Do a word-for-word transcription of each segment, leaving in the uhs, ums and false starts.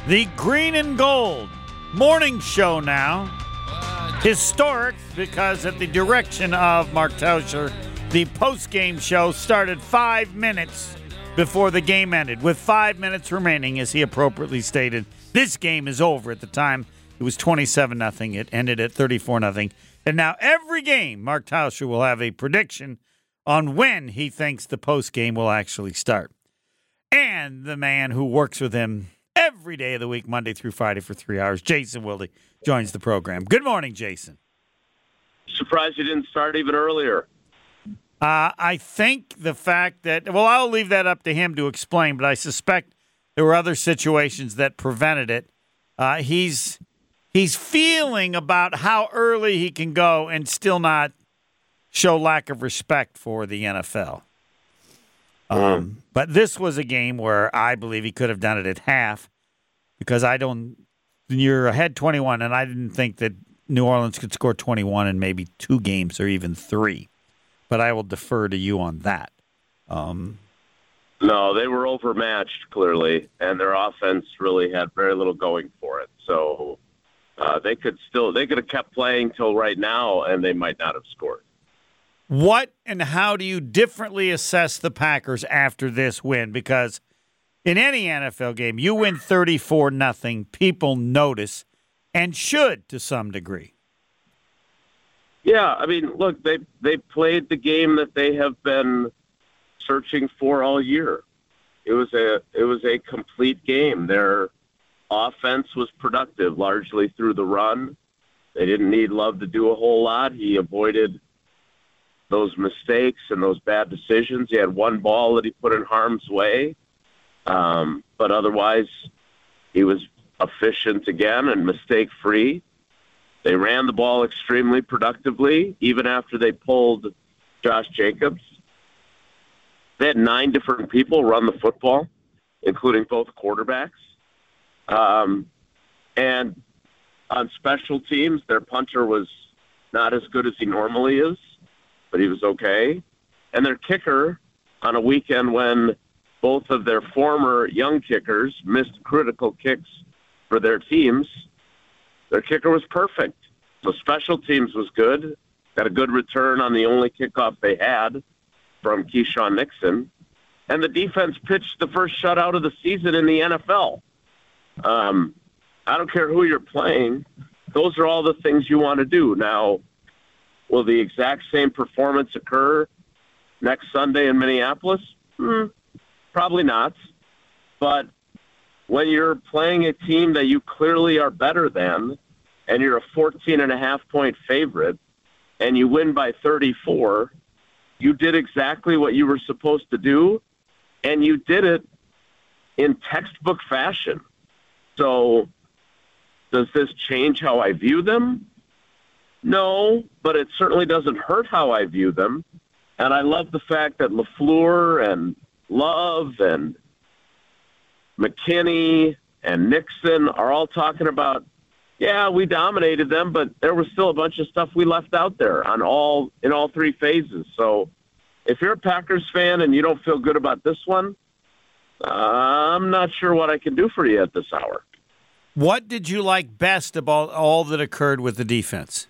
The Green and Gold morning show now. Historic because at the direction of Mark Tauscher, the post-game show started five minutes before the game ended. With five minutes remaining, as he appropriately stated, this game is over. At the time, it was twenty-seven nothing. It ended at thirty-four nothing. And now every game, Mark Tauscher will have a prediction on when he thinks the post-game will actually start. And the man who works with him every day of the week, Monday through Friday for three hours, Jason Wilde, joins the program. Good morning, Jason. Surprised you didn't start even earlier. Uh, I think the fact that, well, I'll leave that up to him to explain, but I suspect there were other situations that prevented it. Uh, he's he's feeling about how early he can go and still not show lack of respect for the N F L. Um, but this was a game where I believe he could have done it at half because I don't, you're ahead twenty-one, and I didn't think that New Orleans could score twenty-one in maybe two games or even three. But I will defer to you on that. Um, no, they were overmatched, clearly, and their offense really had very little going for it. So uh, they could still, they could have kept playing till right now, and they might not have scored. What and how do you differently assess the Packers after this win? Because in any N F L game, you win thirty-four nothing, people notice and should to some degree. Yeah, I mean, look, they they played the game that they have been searching for all year. It was a it was a complete game. Their offense was productive largely through the run. They didn't need Love to do a whole lot. He avoided those mistakes and those bad decisions. He had one ball that he put in harm's way. Um, but otherwise, he was efficient again and mistake-free. They ran the ball extremely productively, even after they pulled Josh Jacobs. They had nine different people run the football, including both quarterbacks. Um, and on special teams, their punter was not as good as he normally is, but he was okay. And their kicker, on a weekend when both of their former young kickers missed critical kicks for their teams, their kicker was perfect. So special teams was good. Got a good return on the only kickoff they had from Keyshawn Nixon. And the defense pitched the first shutout of the season in the N F L. Um, I don't care who you're playing. Those are all the things you want to do. Now, will the exact same performance occur next Sunday in Minneapolis? Hmm, probably not. But when you're playing a team that you clearly are better than, and you're a fourteen and a half point favorite, and you win by thirty-four, you did exactly what you were supposed to do, and you did it in textbook fashion. So does this change how I view them? No, but it certainly doesn't hurt how I view them. And I love the fact that LaFleur and Love and McKinney and Nixon are all talking about, yeah, we dominated them, but there was still a bunch of stuff we left out there on all in all three phases. So if you're a Packers fan and you don't feel good about this one, uh, I'm not sure what I can do for you at this hour. What did you like best about all that occurred with the defense?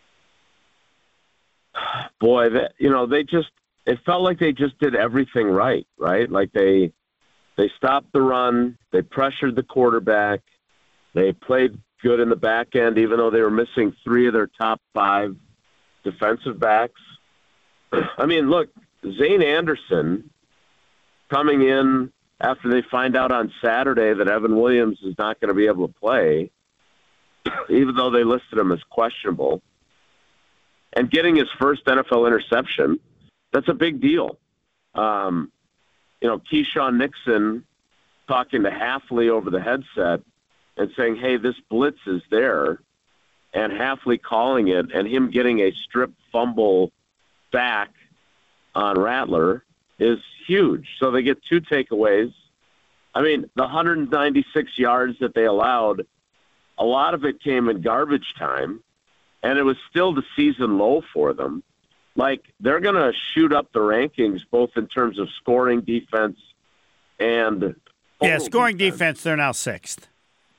Boy, that, you know, they just, it felt like they just did everything right, right? Like they, they stopped the run, they pressured the quarterback, they played good in the back end, even though they were missing three of their top five defensive backs. I mean, look, Zane Anderson coming in after they find out on Saturday that Evan Williams is not going to be able to play, even though they listed him as questionable, and getting his first N F L interception, that's a big deal. Um, you know, Keyshawn Nixon talking to Hafley over the headset and saying, hey, this blitz is there, and Hafley calling it, and him getting a strip fumble back on Rattler is huge. So they get two takeaways. I mean, the one hundred ninety-six yards that they allowed, a lot of it came in garbage time, and it was still the season low for them. Like, they're going to shoot up the rankings, both in terms of scoring defense and yeah, scoring defense. defense, they're now sixth.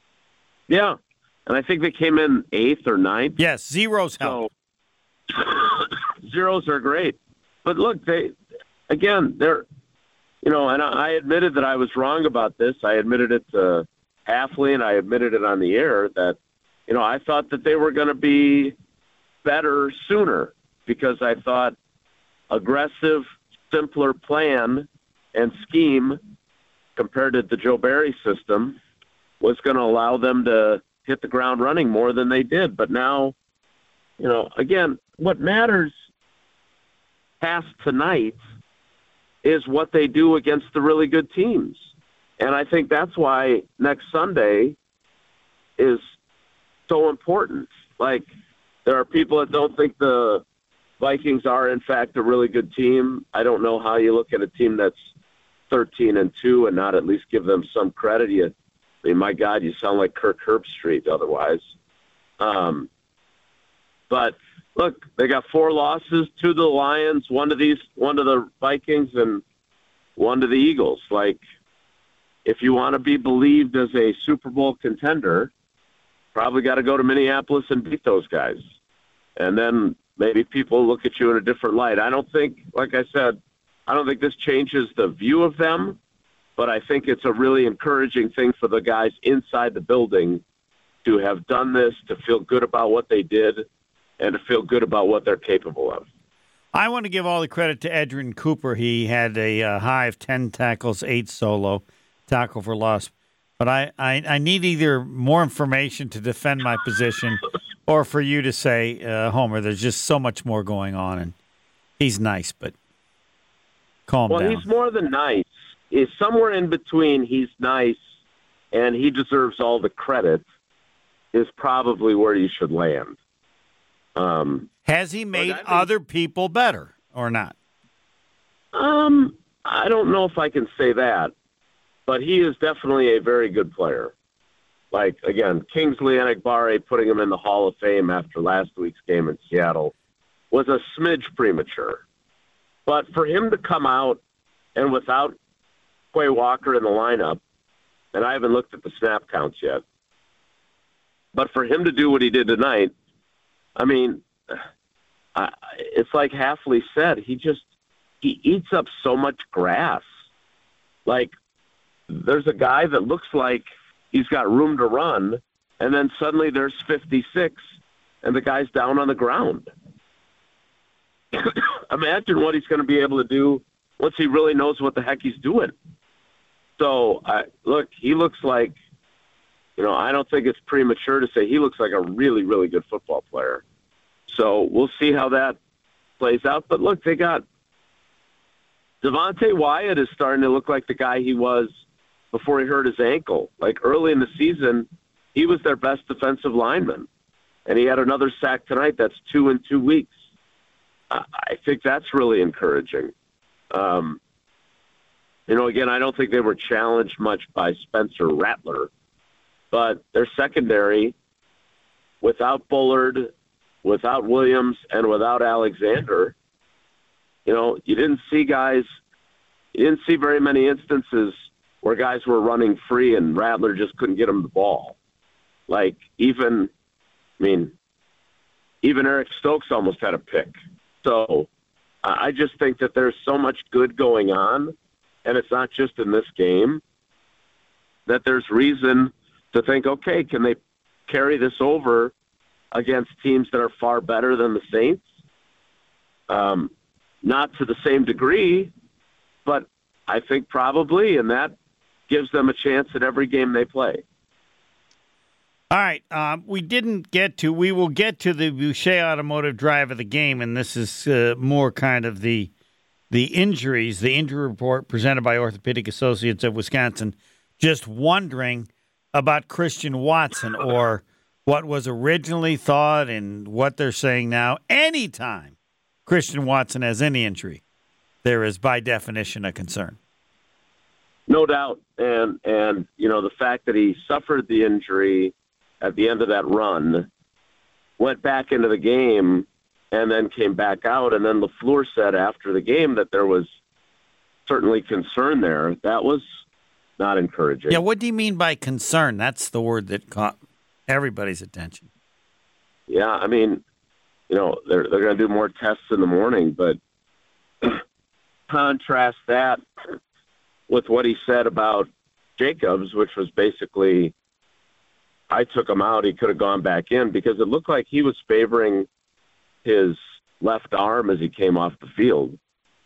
Yeah, and I think they came in eighth or ninth. Yes, zeros help. So zeros are great. But look, they again, they're, you know, and I admitted that I was wrong about this. I admitted it to Hafley, and I admitted it on the air that, you know, I thought that they were going to be better sooner because I thought aggressive, simpler plan and scheme compared to the Joe Barry system was going to allow them to hit the ground running more than they did. But now, you know, again, what matters past tonight is what they do against the really good teams. And I think that's why next Sunday is so important. Like, there are people that don't think the Vikings are, in fact, a really good team. I don't know how you look at a team that's thirteen and two and not at least give them some credit. You, I mean, my God, you sound like Kirk Herbstreit otherwise. Um, but look, they got four losses, two to the Lions, one to these, one to the Vikings, and one to the Eagles. Like, if you want to be believed as a Super Bowl contender, probably got to go to Minneapolis and beat those guys. And then maybe people look at you in a different light. I don't think, like I said, I don't think this changes the view of them, but I think it's a really encouraging thing for the guys inside the building to have done this, to feel good about what they did, and to feel good about what they're capable of. I want to give all the credit to Edgerrin Cooper. He had a uh, high of ten tackles, eight solo, tackle for loss. But I, I, I need either more information to defend my position or for you to say, uh, Homer, there's just so much more going on. And he's nice, but calm well, down. Well, he's more than nice. He's somewhere in between he's nice and he deserves all the credit is probably where you should land. Um, Has he made think, other people better or not? Um, I don't know if I can say that, but he is definitely a very good player. Like, again, Kingsley Enagbare putting him in the Hall of Fame after last week's game in Seattle was a smidge premature. But for him to come out and without Quay Walker in the lineup, and I haven't looked at the snap counts yet, but for him to do what he did tonight, I mean, I, it's like Hafley said, he just, he eats up so much grass. Like, there's a guy that looks like he's got room to run, and then suddenly there's fifty-six, and the guy's down on the ground. Imagine what he's going to be able to do once he really knows what the heck he's doing. So, I, look, he looks like, you know, I don't think it's premature to say he looks like a really, really good football player. So we'll see how that plays out. But, look, they got Devontae Wyatt is starting to look like the guy he was before he hurt his ankle. Like, early in the season, he was their best defensive lineman. And he had another sack tonight. That's two in two weeks. I think that's really encouraging. Um, you know, again, I don't think they were challenged much by Spencer Rattler, but their secondary, without Bullard, without Williams, and without Alexander, you know, you didn't see guys, you didn't see very many instances where guys were running free and Rattler just couldn't get them the ball. Like, even, I mean, even Eric Stokes almost had a pick. So I just think that there's so much good going on, and it's not just in this game, that there's reason to think, okay, can they carry this over against teams that are far better than the Saints? Um, not to the same degree, but I think probably, and that gives them a chance at every game they play. All right, um, we didn't get to, we will get to the Boucher Automotive drive of the game, and this is uh, more kind of the the injuries, the injury report presented by Orthopedic Associates of Wisconsin. Just wondering about Christian Watson, or what was originally thought and what they're saying now. Anytime Christian Watson has any injury, there is by definition a concern. No doubt, and and you know, the fact that he suffered the injury at the end of that run, went back into the game, and then came back out. And then LaFleur said after the game that there was certainly concern there. That was not encouraging. Yeah, what do you mean by concern? That's the word that caught Everybody's attention. Yeah, I mean, you know, they're they're going to do more tests in the morning, but contrast that with what he said about Jacobs, which was basically, I took him out, he could have gone back in, because it looked like he was favoring his left arm as he came off the field.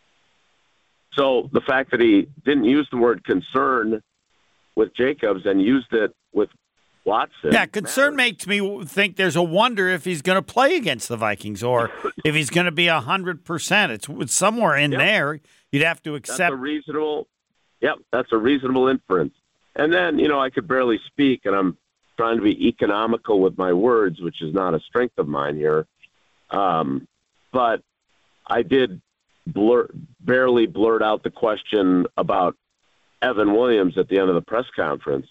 So the fact that he didn't use the word concern with Jacobs and used it with Watson. Yeah, concern matters. makes me think there's a wonder if he's going to play against the Vikings or if he's going to be one hundred percent. It's, it's somewhere in yep. there. You'd have to accept. That's a reasonable, yep, that's a reasonable inference. And then, you know, I could barely speak, and I'm trying to be economical with my words, which is not a strength of mine here. Um, but I did blur, barely blurt out the question about Evan Williams at the end of the press conference.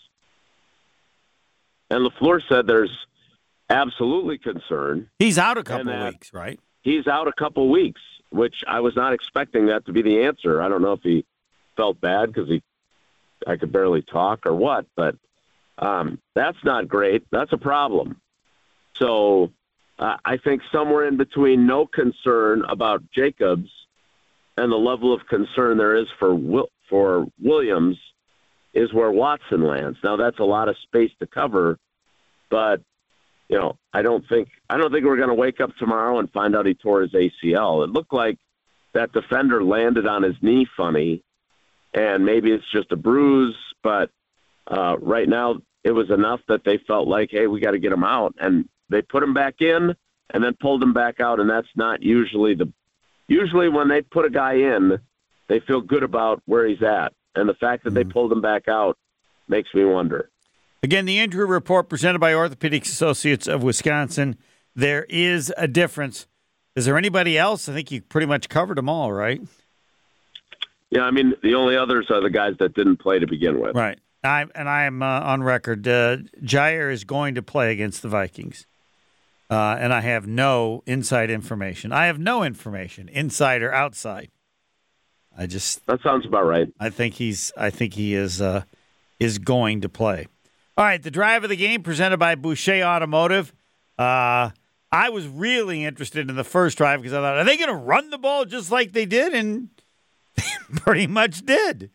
And LaFleur said there's absolutely concern. He's out a couple of weeks, right? He's out a couple of weeks, which I was not expecting that to be the answer. I don't know if he felt bad because he, I could barely talk or what, but um, that's not great. That's a problem. So uh, I think somewhere in between no concern about Jacobs and the level of concern there is for Will, for Williams is where Watson lands. Now that's a lot of space to cover, but you know, I don't think I don't think we're going to wake up tomorrow and find out he tore his A C L. It looked like that defender landed on his knee funny, and maybe it's just a bruise, but uh, right now it was enough that they felt like, hey, we got to get him out, and they put him back in and then pulled him back out, and that's not usually the usually when they put a guy in, they feel good about where he's at. And the fact that they pulled him back out makes me wonder. Again, the injury report presented by Orthopedic Associates of Wisconsin. There is a difference. Is there anybody else? I think you pretty much covered them all, right? Yeah, I mean, the only others are the guys that didn't play to begin with. Right. I, and I am uh, on record. Uh, Jair is going to play against the Vikings. Uh, and I have no inside information. I have no information, inside or outside. I just that sounds about right. I think he's. I think he is. Uh, is going to play. All right, the drive of the game presented by Boucher Automotive. Uh, I was really interested in the first drive because I thought, are they going to run the ball just like they did? And they pretty much did.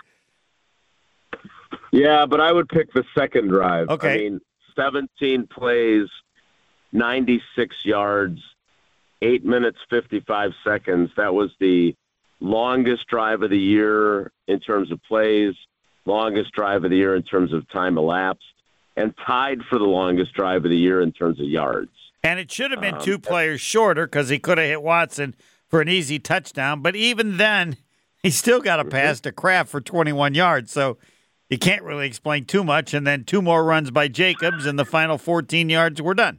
Yeah, but I would pick the second drive. Okay. I mean, seventeen plays, ninety-six yards, eight minutes, fifty-five seconds. That was the longest drive of the year in terms of plays, longest drive of the year in terms of time elapsed, and tied for the longest drive of the year in terms of yards. And it should have been um, two players shorter because he could have hit Watson for an easy touchdown. But even then, he still got a pass to Kraft for twenty-one yards. So you can't really explain too much. And then two more runs by Jacobs, and the final fourteen yards were done.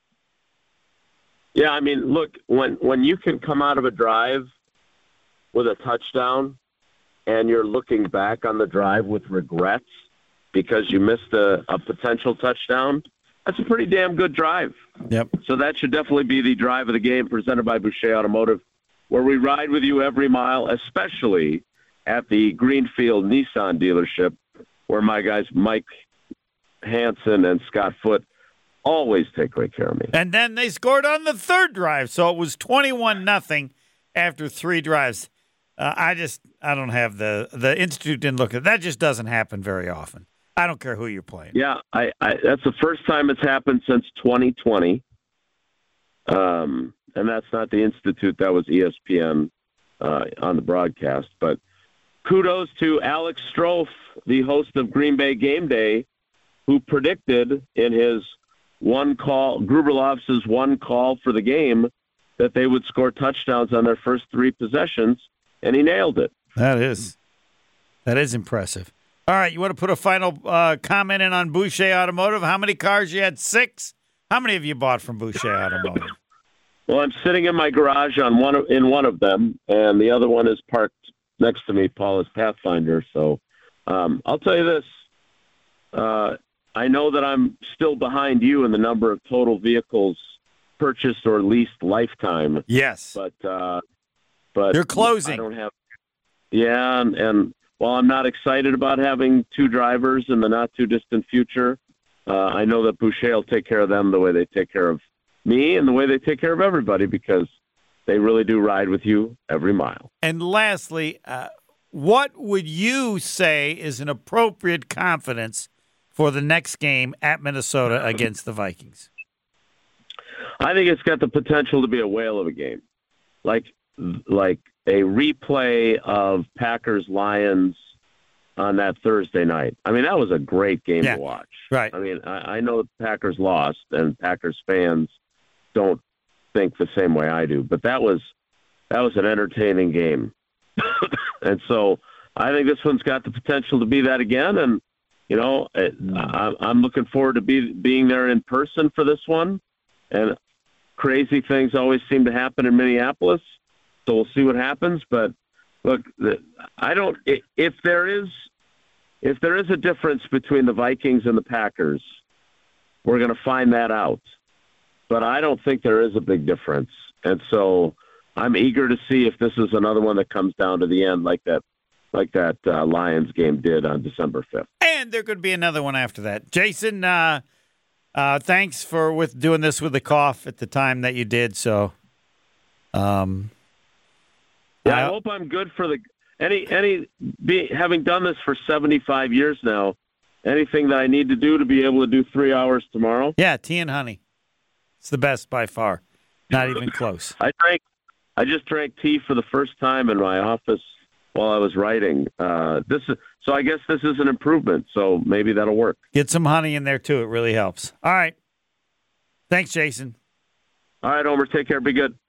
Yeah, I mean, look, when when you can come out of a drive with a touchdown and you're looking back on the drive with regrets because you missed a, a potential touchdown, that's a pretty damn good drive. Yep. So that should definitely be the drive of the game presented by Boucher Automotive, where we ride with you every mile, especially at the Greenfield Nissan dealership, where my guys Mike Hansen and Scott Foote always take great care of me. And then they scored on the third drive, so it was twenty-one nothing after three drives. Uh, I just, I don't have the, the Institute didn't look at that. Just doesn't happen very often. I don't care who you're playing. Yeah, I, I that's the first time it's happened since twenty twenty. Um, and that's not the Institute. That was E S P N uh, on the broadcast. But kudos to Alex Strofe, the host of Green Bay Game Day, who predicted in his one call, Gruberlov's one call for the game, that they would score touchdowns on their first three possessions. And he nailed it. That is, that is impressive. All right, you want to put a final uh, comment in on Boucher Automotive? How many cars you had? Six. How many have you bought from Boucher Automotive? Well, I'm sitting in my garage on one of, in one of them, and the other one is parked next to me, Paula's Pathfinder. So um, I'll tell you this: uh, I know that I'm still behind you in the number of total vehicles purchased or leased lifetime. Yes, but. Uh, But you're closing. I don't have. Yeah, and, and while I'm not excited about having two drivers in the not too distant future, uh, I know that Boucher will take care of them the way they take care of me and the way they take care of everybody, because they really do ride with you every mile. And lastly, uh, what would you say is an appropriate confidence for the next game at Minnesota against the Vikings? I think it's got the potential to be a whale of a game, like like a replay of Packers-Lions on that Thursday night. I mean, that was a great game yeah, to watch. Right. I mean, I, I know the Packers lost, and Packers fans don't think the same way I do, but that was that was an entertaining game. And so I think this one's got the potential to be that again. And, you know, it, I, I'm looking forward to be, being there in person for this one. And crazy things always seem to happen in Minneapolis, so we'll see what happens. But look, I don't. If there is, if there is a difference between the Vikings and the Packers, we're going to find that out. But I don't think there is a big difference, and so I'm eager to see if this is another one that comes down to the end, like that, like that uh, Lions game did on December fifth. And there could be another one after that. Jason, uh, uh, thanks for with doing this with the cough at the time that you did. So, um, yeah, I, I hope I'm good for the any any be, having done this for seventy-five years now. Anything that I need to do to be able to do three hours tomorrow? Yeah, tea and honey. It's the best by far. Not even close. I drank. I just drank tea for the first time in my office while I was writing. Uh, this is, so I guess this is an improvement. So maybe that'll work. Get some honey in there too. It really helps. All right. Thanks, Jason. All right, Homer. Take care. Be good.